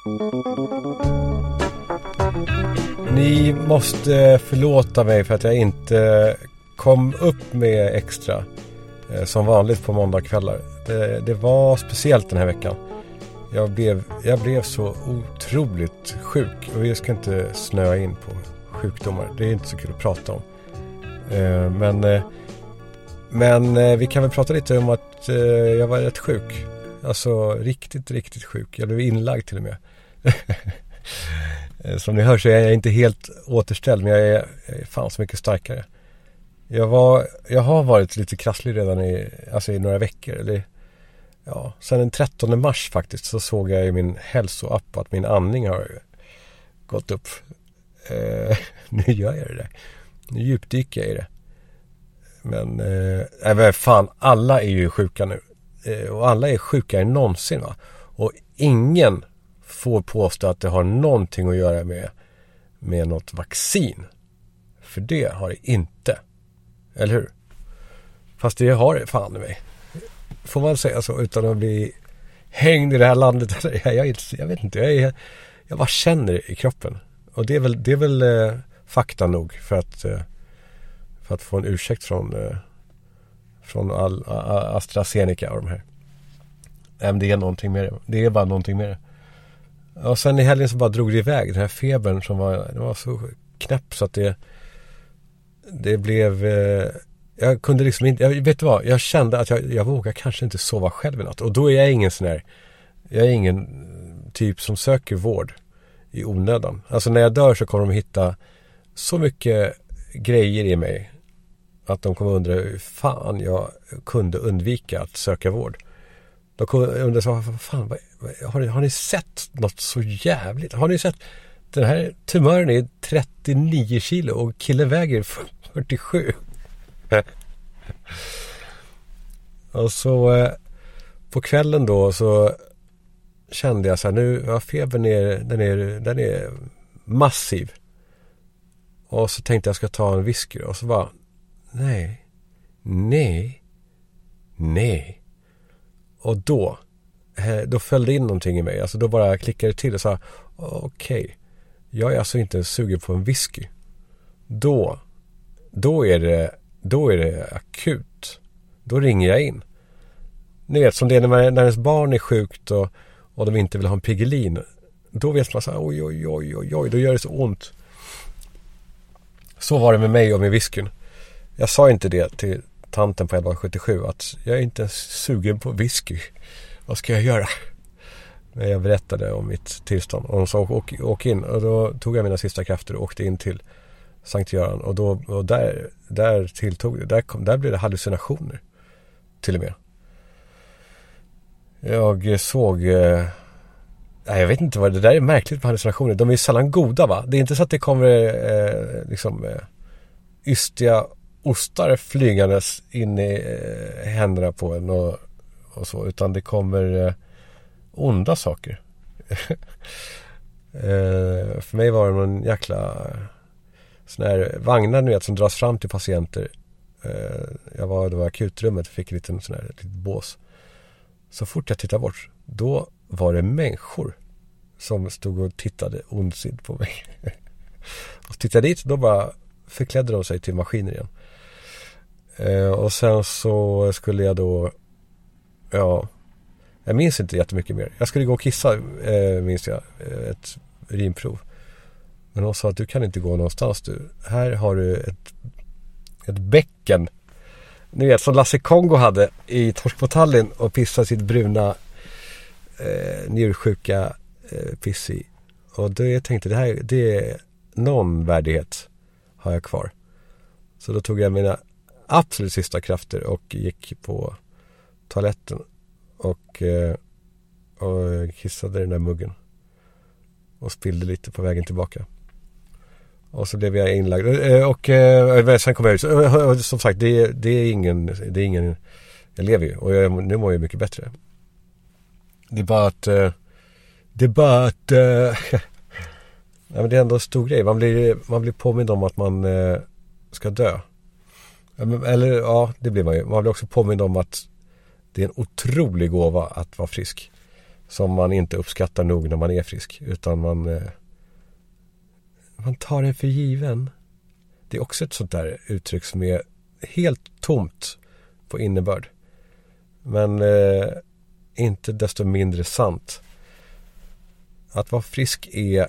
Ni måste förlåta mig för att jag inte kom upp med extra som vanligt på måndagskvällar. Det var speciellt den här veckan. Jag blev så otroligt sjuk, och vi ska inte snöa in på sjukdomar. Det är inte så kul att prata om. Men vi kan väl prata lite om att jag var rätt sjuk. Alltså riktigt sjuk. Jag blev inlagd till och med. Som ni hör så är jag inte helt återställd, men jag är fan så mycket starkare. Jag har varit lite krasslig redan i några veckor. Eller, ja, sen den 13 mars faktiskt så såg jag i min hälsoapp att min andning har gått upp. Nu gör jag det där. Nu djupdyker jag i det. Men fan, alla är ju sjuka nu. Och alla är sjukare än någonsin, va? Och ingen får påstå att det har någonting att göra med något vaccin. För det har det inte. Eller hur? Fast det har det fan i mig. Får man säga så utan att bli hängd i det här landet? Jag vet inte. Jag bara känner det i kroppen. Och det är väl fakta nog för att få en ursäkt från AstraZeneca och de här. Men det är någonting med det. Det är bara någonting med det. Och sen i helgen så bara drog det iväg. Den här febern som var så knäpp så att det blev... jag kunde liksom inte... vet du vad? Jag kände att jag vågar kanske inte sova själv i natt. Och då är jag ingen sån här... Jag är ingen typ som söker vård i onödan. Alltså när jag dör så kommer de hitta så mycket grejer i mig att de kommer undra hur fan jag kunde undvika att söka vård. De kommer undra så, fan, har ni sett något så jävligt? Har ni sett den här tumören är 39 kilo och killen väger 47. Och så på kvällen då så kände jag så här, nu ja, febern den är massiv. Och så tänkte jag ska ta en whisky och så bara nej. Och då följde in någonting i mig. Alltså då bara klickade det till och sa okej, jag är alltså inte sugen på en whisky. Då är det akut. Då ringer jag in. Ni vet som det är när ens barn är sjukt och de inte vill ha en Piggelin. Då vet man så här, oj, då gör det så ont. Så var det med mig och med whiskyn. Jag sa inte det till tanten på 1177 att jag är inte sugen på whisky. Vad ska jag göra? Men jag berättade om mitt tillstånd. Och hon sa åk in. Och då tog jag mina sista krafter och åkte in till Sankt Göran. Och där tilltog det. Där blev det hallucinationer. Till och med. Jag såg... jag vet inte vad det där är märkligt med hallucinationer. De är sällan goda, va? Det är inte så att det kommer ystiga ostar flygandes in i händerna på en och så, utan det kommer onda saker. För mig var det någon jäkla sån här vagnar nu som dras fram till patienter. Jag var i akutrummet och fick en liten sån här litet bås. Så fort jag tittade bort, då var det människor som stod och tittade ondsint på mig. Och tittade dit, då bara förklädde de sig till maskiner igen. Och sen så skulle jag då jag minns inte jättemycket mer. Jag skulle gå och kissa, minns jag, ett urinprov. Men de sa att du kan inte gå någonstans du. Här har du ett bäcken. Ni vet, som Lasse Kongo hade i Torsk på Tallinn och pissade sitt bruna njursjuka piss i. Och då jag tänkte, det är någon värdighet har jag kvar. Så då tog jag mina absolut sista krafter och gick på toaletten och kissade den där muggen och spillde lite på vägen tillbaka. Och så blev jag inlagd och sen kom jag ut. Och som sagt, det är ingen jag lever ju och nu mår jag mycket bättre. Det är bara att ja, men det är ändå en stor grej. Man blir påmind om att man ska dö. Eller det blir man ju. Man blir också påmind om att det är en otrolig gåva att vara frisk. som man inte uppskattar nog när man är frisk, utan man tar den för given. Det är också ett sånt där uttryck som är helt tomt på innebörd, men inte desto mindre sant. Att vara frisk är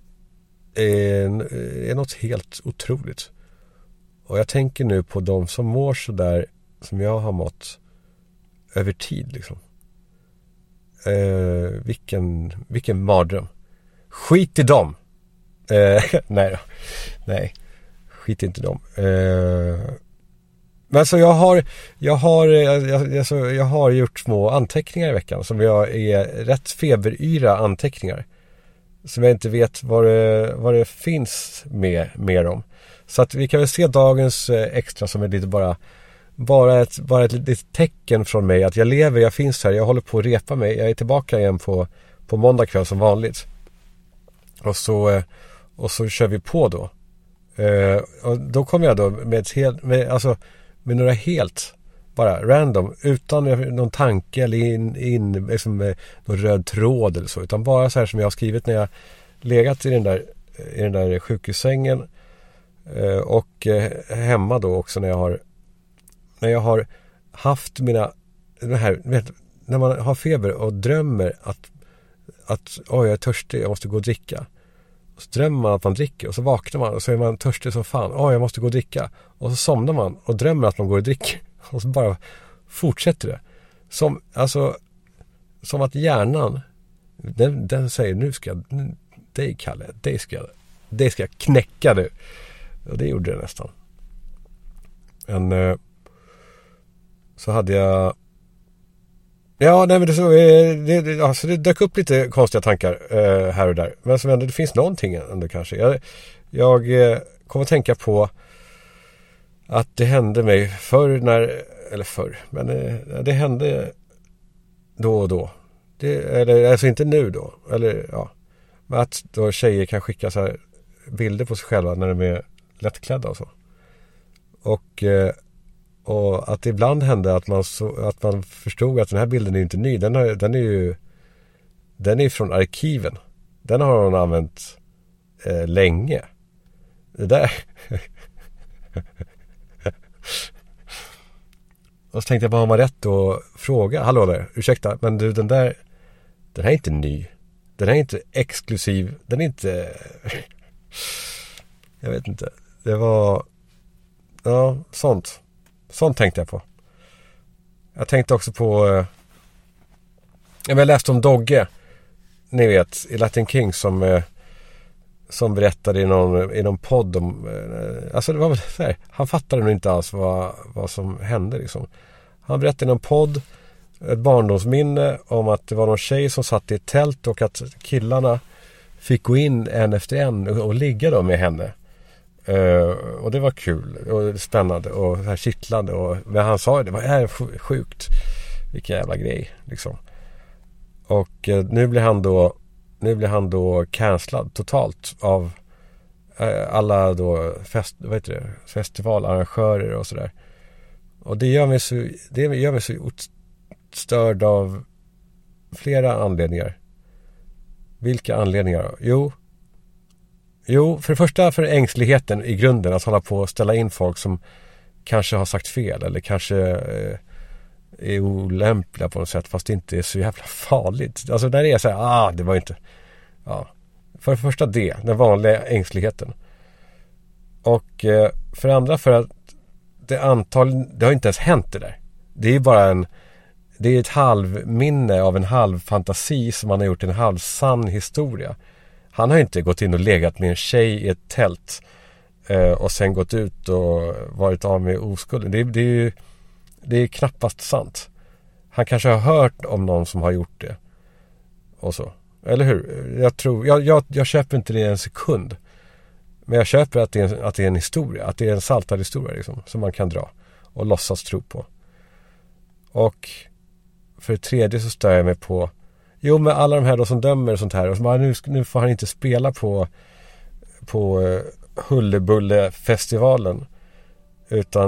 något helt otroligt. Och jag tänker nu på de som mår så där som jag har mått över tid liksom. Vilken mardröm. Skit i dem. Nej, skit inte i dem. Men så jag har gjort små anteckningar i veckan som jag är rätt feberyra anteckningar. Som jag inte vet vad det finns mer om. Så att vi kan väl se dagens extra som är lite bara ett litet tecken från mig att jag lever, jag finns här, jag håller på att repa mig, jag är tillbaka igen på måndag kväll som vanligt. Och så kör vi på då. Och då kommer jag då med några helt bara random, utan någon tanke eller liksom någon röd tråd eller så, utan bara så här som jag har skrivit när jag legat i den där sjukhussängen och hemma då också när jag har haft när man har feber och drömmer att jag är törstig, jag måste gå och dricka. Och så drömmer man att man dricker och så vaknar man och så är man törstig som fan. Jag måste gå och dricka. Och så somnar man och drömmer att man går och dricker. Och så bara fortsätter det. Som att hjärnan den säger nu ska dig Kalle, det ska knäcka du. Och det gjorde det nästan. Men så hade jag det dök upp lite konstiga tankar här och där. Men som ändå det finns någonting ändå kanske. Jag kommer att tänka på att det hände mig men det hände då och då. Alltså inte nu då. Eller ja. Men att då tjejer kan skicka så här bilder på sig själva när de är lättklädda och så. Och att det ibland hände att man förstod att den här bilden är inte ny. Den är från arkiven. Den har hon använt länge. Det där. Och så tänkte jag, bara har man rätt att fråga? Hallå där, ursäkta, men du, den här är inte ny. Den här är inte exklusiv. Den är inte... Jag vet inte. Det var... Ja, sånt tänkte jag på. Jag tänkte också på... Jag läste om Dogge. Ni vet, i Latin King som berättade i någon podd om... Alltså det var väl så här, han fattade nog inte alls vad som hände liksom. Han berättade i någon podd ett barndomsminne om att det var någon tjej som satt i ett tält och att killarna fick gå in en efter en och ligga då med henne. Och det var kul och spännande och här kittlande men han sa det var sjukt, vilken jävla grej liksom. Och nu blir han då cancellad totalt av alla då festivalarrangörer och sådär. Och det gör mig så störd av flera anledningar. Vilka anledningar då? Jo, för det första för ängsligheten i grunden att hålla på och ställa in folk som kanske har sagt fel eller kanske är olämpliga på något sätt, fast det inte är så jävla farligt. Alltså när det är så här, det var inte... Ja. För det första den vanliga ängsligheten. Och för det andra för att det har inte ens hänt det där. Det är bara det är ett halvminne av en halvfantasi som man har gjort en halvsann historia. Han har inte gått in och legat med en tjej i ett tält och sen gått ut och varit av med oskulden. Det är knappast sant. Han kanske har hört om någon som har gjort det. Och så. Eller hur? Jag köper inte det en sekund. Men jag köper att det är en historia. Att det är en saltad historia liksom, som man kan dra och låtsas tro på. Och för det tredje så stör jag mig på med alla de här då som dömer och sånt här. Och så nu får han inte spela på Hullebulle-festivalen. Utan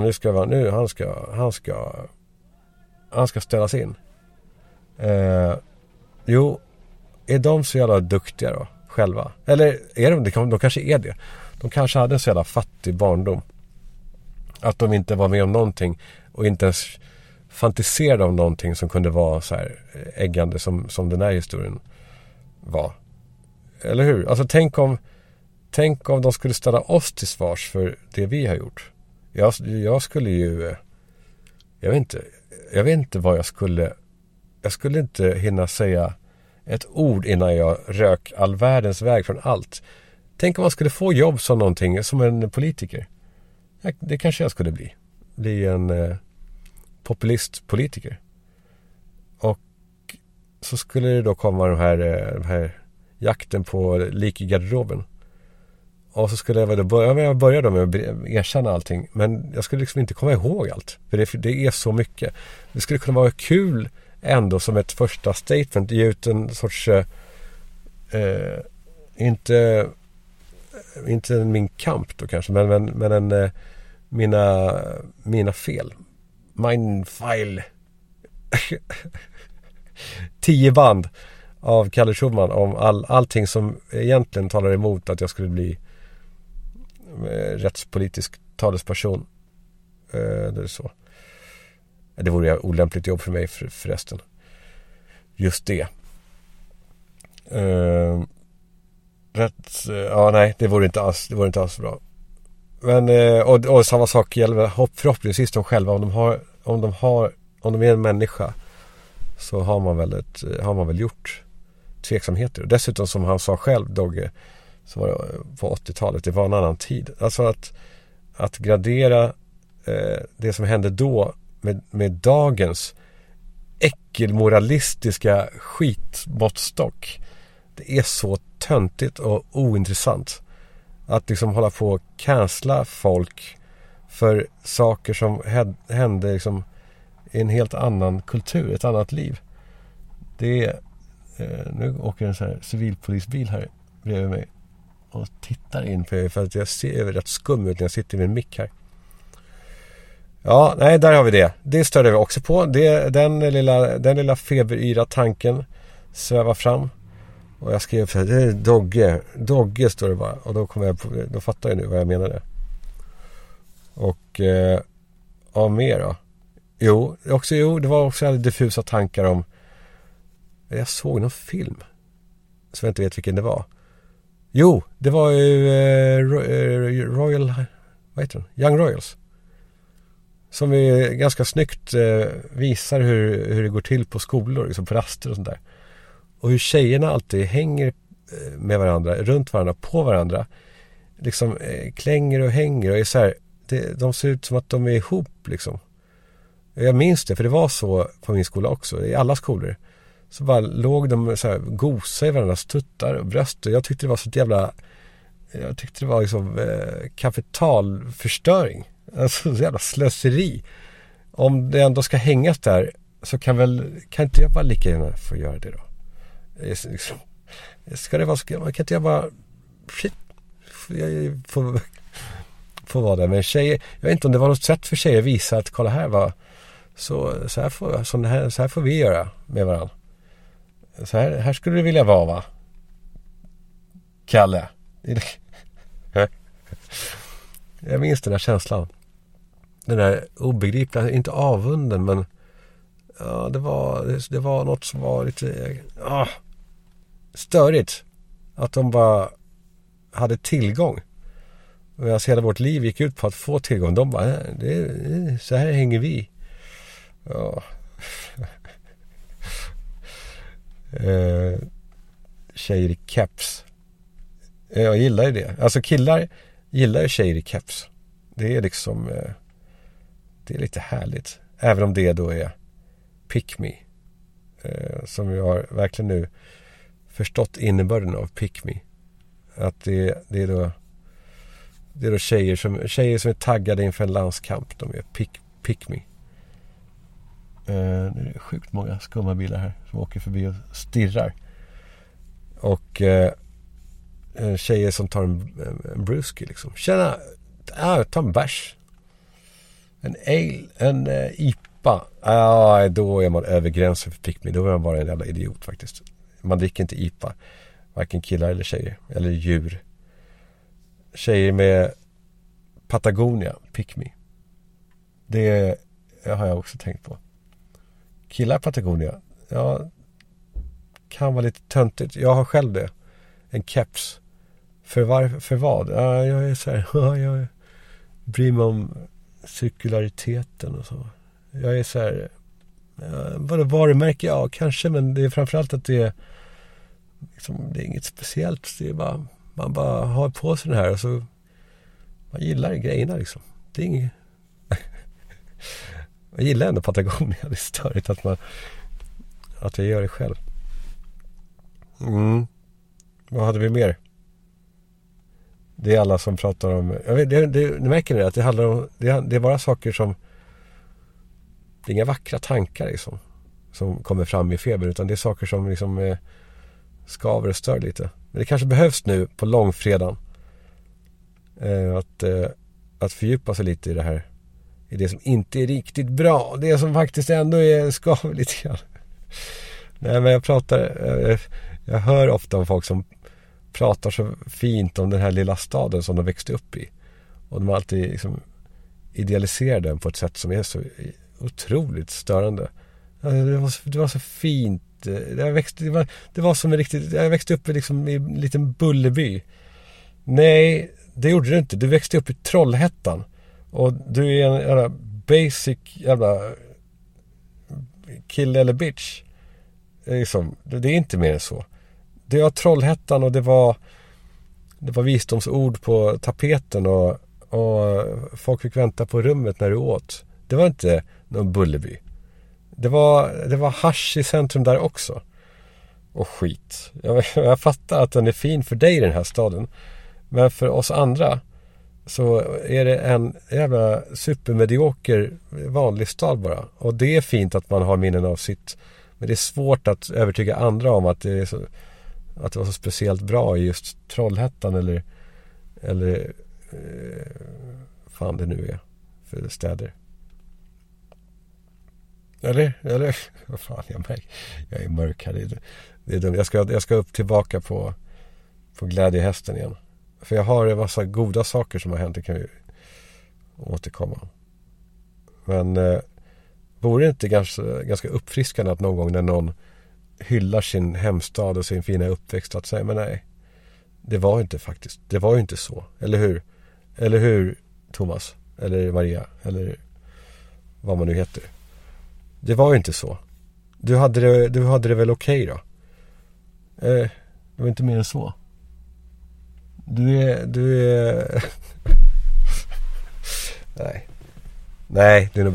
han ska ställas in. Jo, är de så jävla duktiga då själva? Eller är de kanske är det. De kanske hade en så jävla fattig barndom att de inte var med om någonting och inte ens fantiserade om någonting som kunde vara så här äggande som den här historien var. Eller hur? Alltså tänk om de skulle ställa oss till svars för det vi har gjort. Jag skulle ju jag vet inte vad jag skulle inte hinna säga ett ord innan jag rök all världens väg från allt. Tänk om man skulle få jobb som någonting, som en politiker. Det kanske jag skulle bli en populistpolitiker. Och så skulle det då komma de här jakten på lik i garderoben. Och så skulle jag börja då med att erkänna allting. Men jag skulle liksom inte komma ihåg allt. För det är så mycket. Det skulle kunna vara kul ändå som ett första statement. Ge ut en sorts inte min kamp då kanske. Men en mina fel. Mein File. 10 band av Kalle Schulman om allting som egentligen talar emot att jag skulle bli rättspolitisk talesperson. Det är så. Det vore olämpligt jobb för mig förresten. Just det. Nej, det vore inte alls bra. Men och samma sak gäller förhoppningsvis de själva om de är en människa så har man väl gjort tveksamheter. Och dessutom som han sa själv, Dogge, så var det på 80-talet, det var en annan tid. Alltså att gradera det som hände då med dagens äckelmoralistiska skitmåttstock. Det är så töntigt och ointressant att liksom hålla på och cancella folk för saker som hände liksom i en helt annan kultur, ett annat liv. Det är nu åker en så här civilpolisbil här bredvid mig och tittar in på mig för att jag ser rätt skum ut när jag sitter med en mick här. Ja, nej, där har vi det. Det störde vi också på. Den lilla feberyra tanken svävar fram. Och jag skrev så här, det är Dogge står det bara. Och då fattar jag nu vad jag menade. Och mer då. Det var också diffusa tankar om. Jag såg någon film så jag inte vet vilken det var. Jo, det var ju Royal, vad heter den? Young Royals. Som är ganska snyggt visar hur det går till på skolor, liksom på raster och sånt där. Och hur tjejerna alltid hänger med varandra, runt varandra, på varandra. Liksom klänger och hänger och är så här, de ser ut som att de är ihop liksom. Jag minns det, för det var så på min skola också, i alla skolor. Så bara låg de så här gosa i varandras tuttar och bröst. Och jag tyckte det var så jävla, det var liksom kapitalförstöring. Alltså så jävla slöseri. Om det ändå ska hängas där så kan inte jag bara lika gärna få göra det då. Liksom, ska det vara, kan inte jag bara få vara där med tjejer. Jag vet inte om det var något sätt för tjejer att visa att kolla här var så här får vi göra med varandra. Så här skulle du vilja vara, va? Kalle. Jag minns den där känslan. Den där obegripliga, inte avunden, men ja, det var något som var lite störigt. Att de bara hade tillgång. Medan hela vårt liv gick ut på att få tillgång. De bara, så här hänger vi. Ja. Tjejer i caps. Jag gillar ju det. Alltså killar gillar ju tjejer i caps. Det är liksom det är lite härligt. Även om det då är pick me. Som jag har verkligen nu förstått innebörden av pick me. Att det är då tjejer som är taggade inför en landskamp. De är pick me. Det är sjukt många skumma bilar här som åker förbi och stirrar. Och tjejer som tar en brewski liksom. Tjena, ta en bärs. En ale, en IPA. Då är man över gränsen för pick me. Då är man bara en jävla idiot faktiskt. man dricker inte IPA. Varken killar eller tjejer. Eller djur. Tjejer med Patagonia, pick me. Det har jag också tänkt på. Killar Patagonia, ja, kan vara lite töntigt. Jag har själv det. En keps. För vad? Ja, jag är så här, jag bryr mig om cirkulariteten och så. Jag är så här, vad det varumärke? Ja, kanske, men det är framförallt att det är liksom, det är inget speciellt. Det är bara, man bara har på sig den här och så man gillar grejerna liksom. Det är inget. Jag gillar ändå Patagonia. Det är störigt att jag gör det själv. Vad hade vi mer? Det är alla som pratar om... Ni märker det, att det handlar om... Det är bara saker som... Det är inga vackra tankar liksom, som kommer fram i feber, utan det är saker som liksom skaver och stör lite. Men det kanske behövs nu på långfredagen att fördjupa sig lite i det här. I det som inte är riktigt bra. Det som faktiskt ändå är skaver lite grann. Nej, men jag hör ofta om folk som pratar så fint om den här lilla staden som de växte upp i. Och de alltid liksom idealiserar den på ett sätt som är så otroligt störande. Det var så fint. Det var som en riktigt... Jag växte upp liksom i en liten Bullerby. Nej, det gjorde du inte. Du växte upp i Trollhättan. Och du är en jävla basic jävla kille eller bitch. Liksom, det är inte mer än så. Det var Trollhättan och det var visdomsord på tapeten och folk fick vänta på rummet när du åt. Det var inte någon Bullerby. Det var hasch i centrum där också. Och skit. Jag fattar att den är fin för dig i den här staden. Men för oss andra så är det en jävla supermedioker vanlig stad bara. Och det är fint att man har minnen av sitt. Men det är svårt att övertyga andra om att det var så speciellt bra i just Trollhättan eller fan det nu är för städer. Eller vad fan, jag är mörk här. Det är dumt. Jag ska upp tillbaka på glädjehästen igen. För jag har en massa goda saker som har hänt. Det kan vi återkomma. Men vore det inte ganska uppfriskande att någon gång när någon hyllar sin hemstad och sin fina uppväxt att säga, men nej, det var inte faktiskt. Det var ju inte så. Eller hur? Eller hur, Thomas? Eller Maria? Eller vad man nu heter. Det var ju inte så. Du hade det väl okej då? Det var inte mer än så. Du är Nej, det är nog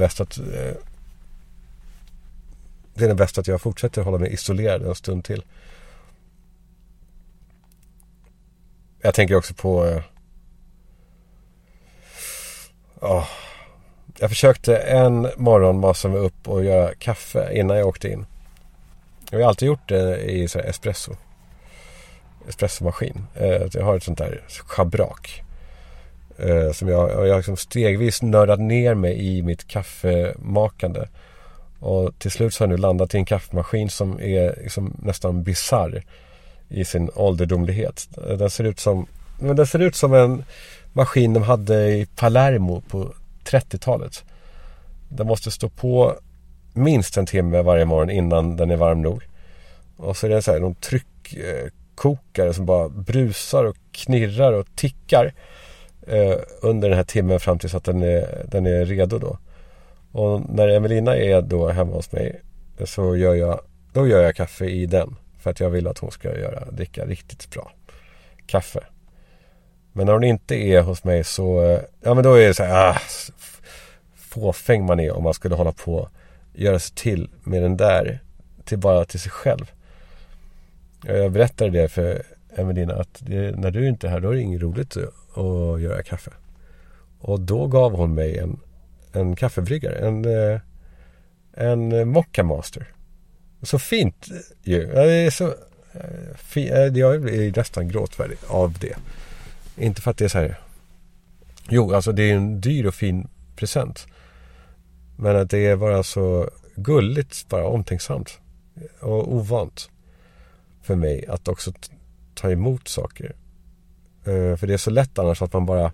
bäst att jag fortsätter hålla mig isolerad en stund till. Jag tänker också på jag försökte en morgon masa mig upp och göra kaffe innan jag åkte in. Jag har alltid gjort det i så här espressomaskin. Jag har ett sånt där schabrak som jag liksom stegvis nördat ner mig i mitt kaffemakande. Och till slut så har jag nu landat i en kaffemaskin som är liksom nästan bizarr i sin ålderdomlighet. Den ser ut som en maskin de hade i Palermo på 30-talet. Den måste stå på minst en timme varje morgon innan den är varm nog. Och så är det så här någon tryckkokare som bara brusar och knirrar och tickar under den här timmen fram tills att den är redo då. Och när Emelina är då hemma hos mig så gör jag kaffe i den. För att jag vill att hon ska dricka riktigt bra kaffe. Men när hon inte är hos mig så... Ja, men då är det så här... fåfäng man är om man skulle hålla på göra sig till med den där bara till sig själv. Jag berättade det för Emelina att när du inte är här då är det inget roligt att göra kaffe. Och då gav hon mig en kaffebryggare. En Mocca Master. Så fint ju. Det är så jag är nästan gråtfärdig av det. Inte för att det är så här. Jo, alltså det är en dyr och fin present. Men att det är bara så gulligt, bara omtänksamt och ovant. för mig att också ta emot saker. För det är så lätt annars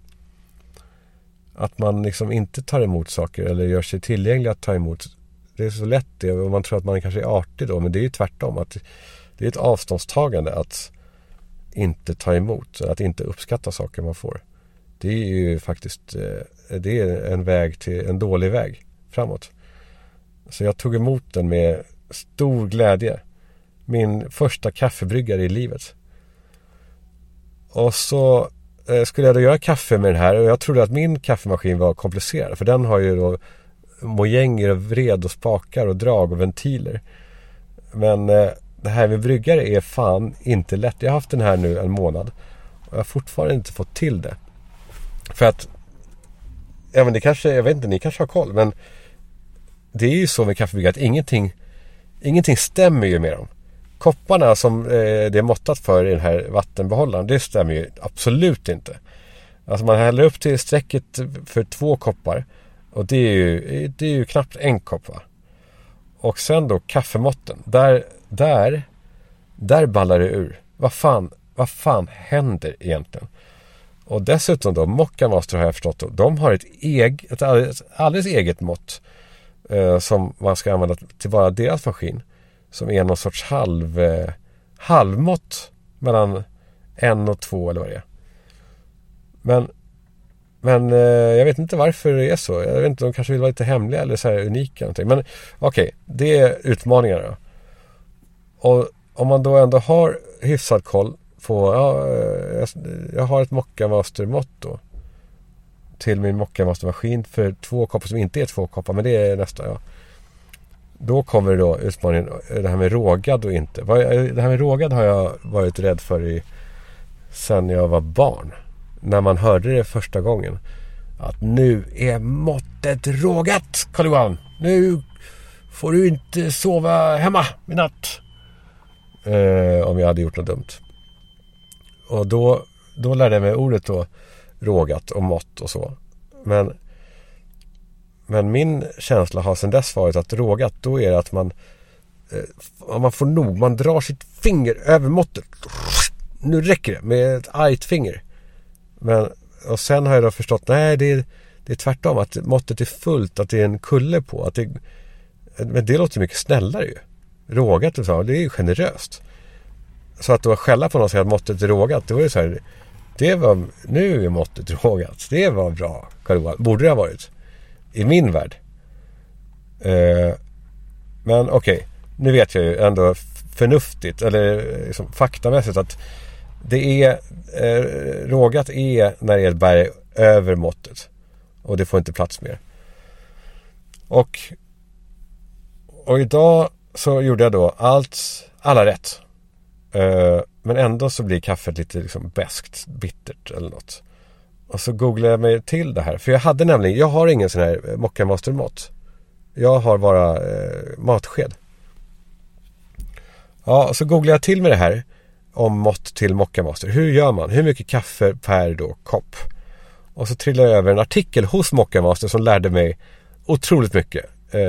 att man liksom inte tar emot saker eller gör sig tillgänglig att ta emot. Det är så lätt det, och man tror att man kanske är artig då, men det är ju tvärtom, att det är ett avståndstagande att inte ta emot, att inte uppskatta saker man får. Det är ju faktiskt det är en dålig väg framåt. Så jag tog emot den med stor glädje. Min första kaffebryggare i livet. Och så skulle jag då göra kaffe med den här, och jag trodde att min kaffemaskin var komplicerad, för den har ju då mojänger och vred och spakar och drag och ventiler. Men det här med bryggare är fan inte lätt. Jag har haft den här nu en månad och jag har fortfarande inte fått till det. För att men det kanske, jag vet inte, ni kanske har koll, men det är ju så med kaffebryggare att ingenting stämmer ju med dem. Kopparna som det är måttat för i den här vattenbehållaren, det stämmer ju absolut inte. Alltså man häller upp till strecket för 2 koppar, och det är ju knappt en kopp, va? Och sen då kaffemåtten, där ballar det ur. Vad fan händer egentligen? Och dessutom då, Mocca Master har jag förstått då, de har ett alldeles eget mått som man ska använda till bara deras maskin, som är någon sorts halvmått mellan 1 och 2 eller vad det är. Men jag vet inte varför det är så. Jag vet inte, de kanske vill vara lite hemliga eller så här unika någonting. Men okej, det är utmaningarna då. Och om man då ändå har hyfsad koll på, jag har ett Mocca Master mått då till min Mocca Master maskin för 2 koppar som inte är 2 koppar, men det är nästa, ja. Då kommer då utmaningen, det här med rågad och inte. Det här med rågad har jag varit rädd för sen jag var barn. När man hörde det första gången. Att nu är måttet rågat, Karl-Johan. Nu får du inte sova hemma i natt. Om jag hade gjort något dumt. Och då lärde jag mig ordet då, rågat och mått och så. Men min känsla har sedan dess varit att rågat, då är det att man får nog, man drar sitt finger över måttet. Nu räcker det med ett argt finger. Och sen har jag då förstått, nej, det är tvärtom, att måttet är fullt, att det är en kulle på, men det låter mycket snällare ju. Rågat och så, det är ju generöst. Så att då skälla på någon och säga att måttet är rågat, det var ju så här, nu är måttet rågat, det var bra, borde det ha varit i min värld. Men okej, nu vet jag ju ändå förnuftigt eller liksom faktamässigt att det är rågat är när det är ett berg över måttet, och det får inte plats mer. Och idag så gjorde jag då alla rätt. Men ändå så blir kaffet lite liksom beskt, bittert eller något. Och så googlade jag mig till det här. För jag har ingen sån här Mocca Master mått. Jag har bara matsked. Ja, och så googlade jag till med det här om mått till Mocca Master. Hur gör man? Hur mycket kaffe per då kopp? Och så trillade jag över en artikel hos Mocca Master som lärde mig otroligt mycket.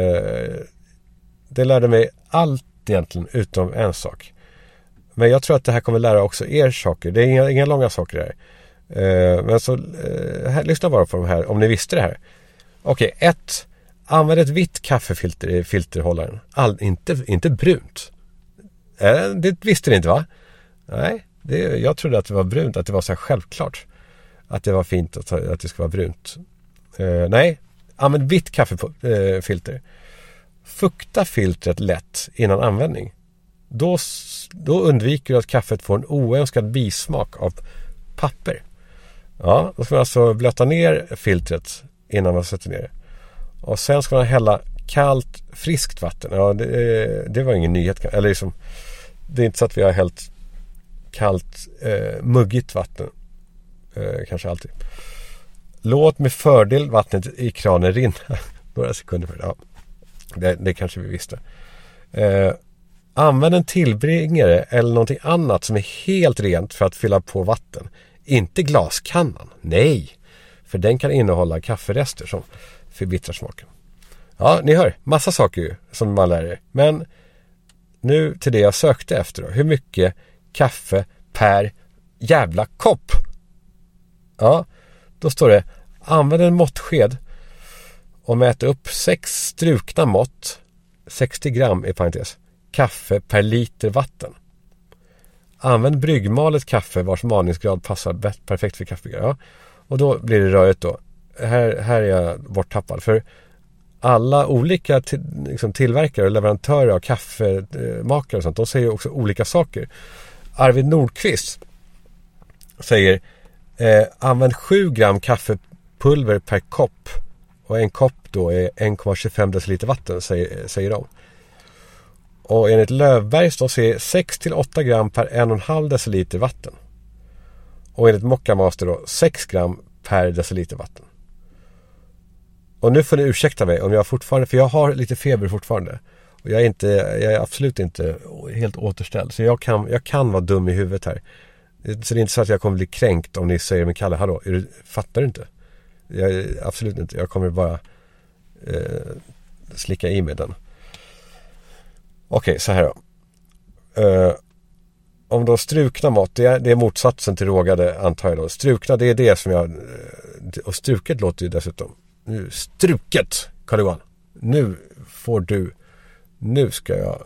Det lärde mig allt egentligen utom en sak. Men jag tror att det här kommer lära också er saker. Det är inga långa saker här. Men så lyssna bara på de här om ni visste det här. Okej, 1. Använd ett vitt kaffefilter i filterhållaren. Inte brunt. Det visste ni inte, va? Nej, jag trodde att det var brunt, att det var så här självklart. Att det var fint att det ska vara brunt. Nej, använd vitt kaffefilter. Fukta filtret lätt innan användning. Då undviker du att kaffet får en oönskad bismak av papper. Ja, då ska man alltså blöta ner filtret innan man sätter ner det. Och sen ska man hälla kallt, friskt vatten. Ja, det var ingen nyhet. Eller liksom, det är inte så att vi har hällt kallt, muggigt vatten. Kanske alltid. Låt med fördel vattnet i kranen rinna några sekunder för det. Ja, det kanske vi visste. Använd en tillbringare eller någonting annat som är helt rent för att fylla på vatten. Inte glaskannan. Nej, för den kan innehålla kafferester som förbittrar smaken. Ja, ni hör, massa saker ju som man lär er. Men nu till det jag sökte efter då. Hur mycket kaffe per jävla kopp? Ja, då står det: använd en måttsked och mät upp 6 strukna mått, 60 gram i parentes, kaffe per liter vatten. Använd bryggmalet kaffe vars malningsgrad passar perfekt för kaffegrad. Ja. Och då blir det rörigt då. Här är jag borttappad. För alla olika tillverkare och leverantörer av kaffemakare och sånt, de säger också olika saker. Arvid Nordqvist säger använd 7 gram kaffepulver per kopp. Och en kopp då är 1,25 deciliter vatten, säger de. Och enligt Löfbergs då säger 6-8 gram per 1,5 deciliter vatten. Och enligt Moccamaster då 6 gram per deciliter vatten. Och nu får ni ursäkta mig om jag fortfarande, för jag har lite feber fortfarande. Och jag är absolut inte helt återställd. Så jag kan vara dum i huvudet här. Så det är inte så att jag kommer bli kränkt om ni säger, men Kalle, hallå, fattar du inte? Absolut inte. Jag kommer bara slicka i mig den. Okej, så här då. Om då strukna mått, det är motsatsen till rågade, antar jag då. Strukna, det är det som jag... Och struket låter ju dessutom... Nu, struket, Carl-Johan. Nu ska jag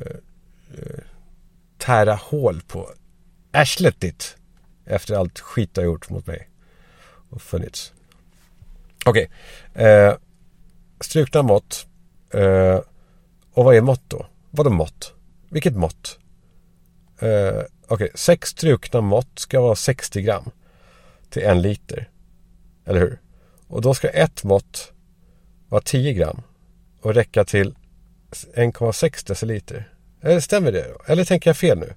tära hål på arslet ditt. Efter allt skit jag gjort mot mig. Och funnits. Okej. Strukna mått. Och vad är mått då? Vadå mått? Vilket mått? Okej, 6 strukna mått ska vara 60 gram till 1 liter. Eller hur? Och då ska ett mått vara 10 gram och räcka till 1,6 deciliter. Eller stämmer det då? Eller tänker jag fel nu?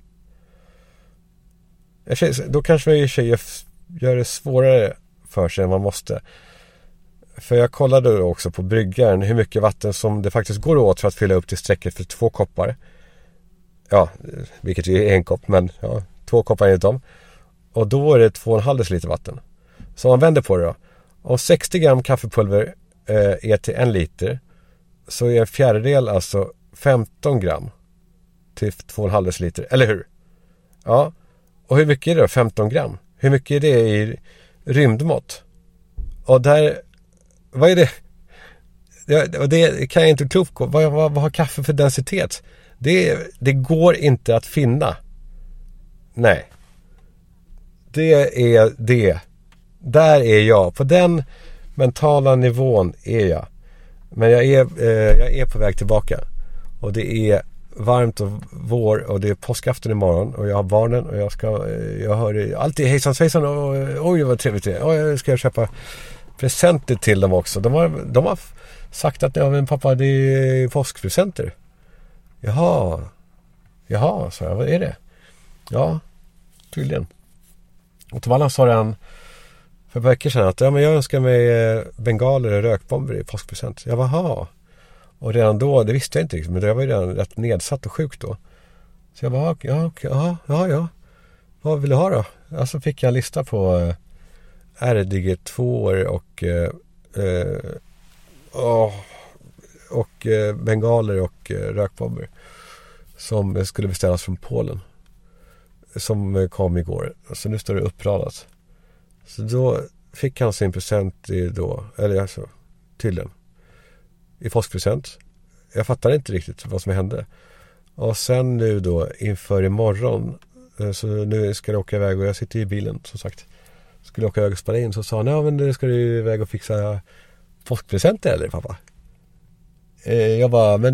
Då kanske man i och för sig gör det svårare för sig än man måste. För jag kollade då också på bryggaren hur mycket vatten som det faktiskt går åt för att fylla upp till strecket för 2 koppar. Ja, vilket är 1 kopp, men ja, 2 koppar enligt dem. Och då är det 2,5 deciliter vatten. Så om man vänder på det då. Om 60 gram kaffepulver är till 1 liter, så är en fjärdedel alltså 15 gram till 2,5 deciliter. Eller hur? Ja. Och hur mycket är det då? 15 gram. Hur mycket är det i rymdmått? Och där... Vad är det? Och det kan jag inte tro på. Vad har kaffe för densitet? Det går inte att finna. Nej. Det är det. Där är jag. På den mentala nivån är jag. Men jag är på väg tillbaka. Och det är varmt och vår och det är påskafton imorgon och jag har barnen och jag hör alltid hejsan svejsan och oj vad trevligt det är. Och jag ska köpa presenter till dem också. De har sagt att ja, men pappa, det är påskpresenter. Jaha, så jag, vad är det? Ja, tydligen. Och till alla sa han för veckor sedan att ja, men jag önskar mig bengaler och rökbomber i påskpresent. Jag var och redan då, det visste jag inte riktigt, men jag var ju redan rätt nedsatt och sjuk då. Så jag bara, ja. Vad vill du ha då? Alltså fick jag en lista på RDG2 och bengaler och rökbomber som skulle beställas från Polen. Som kom igår. Så nu står det uppradat. Så då fick han sin present tydligen. I påskpresent. Jag fattar inte riktigt vad som hände. Och sen nu då inför imorgon, så nu ska jag åka iväg och jag sitter i bilen som sagt. Skulle jag åka iväg och spela in, så sa han, ja men nu ska du iväg och fixa påskpresenter eller pappa? Jag bara, men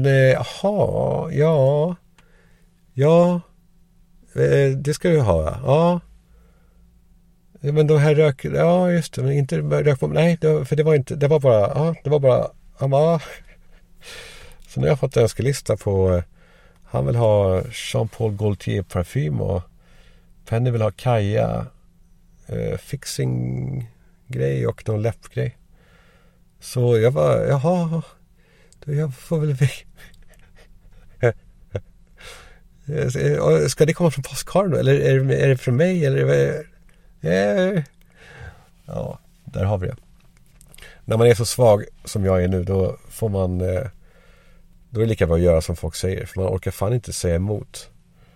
ja, det ska du ha, ja. Men de här ja just det, men inte rökbomb, nej, för det var bara, han bara, så nu har jag fått en önskelista på, han vill ha Jean-Paul Gaultier parfym och Penny vill ha Kaja fixing grej och någon läppgrej. Så jag bara, jaha, då jag får väl ska det komma från påskkarlen då? Eller är det från mig? Eller ja, där har vi det. När man är så svag som jag är nu, då får man Då är det lika bra att göra som folk säger. För man orkar fan inte säga emot.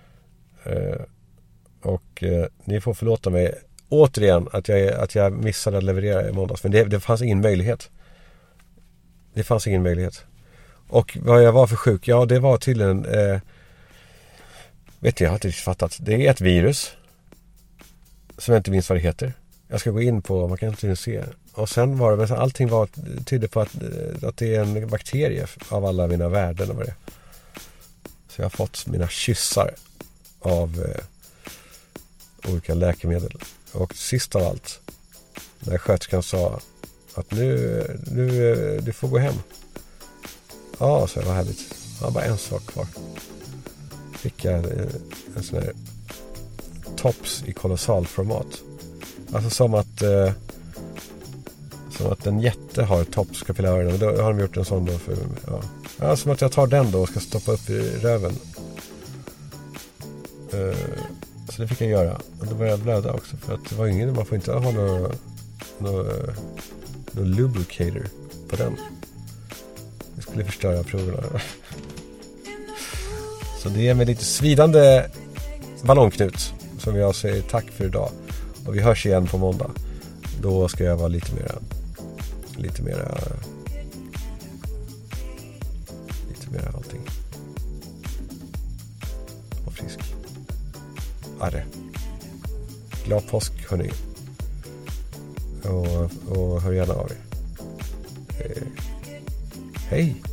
Ni får förlåta mig återigen att jag missade att leverera i måndags. Men det fanns ingen möjlighet. Det fanns ingen möjlighet. Och vad jag var för sjuk, ja det var tydligen vet jag har inte fattat. Det är ett virus som jag inte minns vad det heter. Jag ska gå in på, man kan inte se. Och sen var det, men allting var tydde på att det är en bakterie av alla mina värden och vad det är. Så jag har fått mina kyssar av olika läkemedel. Och sist av allt, när sköterskan sa att nu du får gå hem. Ja, så det var härligt. Det var bara en sak kvar. Fick jag en sån här tops i kolossalformat. Alltså som att en jätte har tops kapillärerna. Då har de gjort en sån då för, ja, som att jag tar den då och ska stoppa upp i röven. Så det fick jag göra. Och då började jag blöda också. För att det var ingen, man får inte ha någon lubricator på den. Det skulle förstöra proverna. Så det är med lite svidande ballongknut som jag säger tack för idag. Och vi hörs igen på måndag. Då ska jag vara lite mera allting. Och frisk. Arre. Glad påsk hörni. Och hör gärna av er. Hej.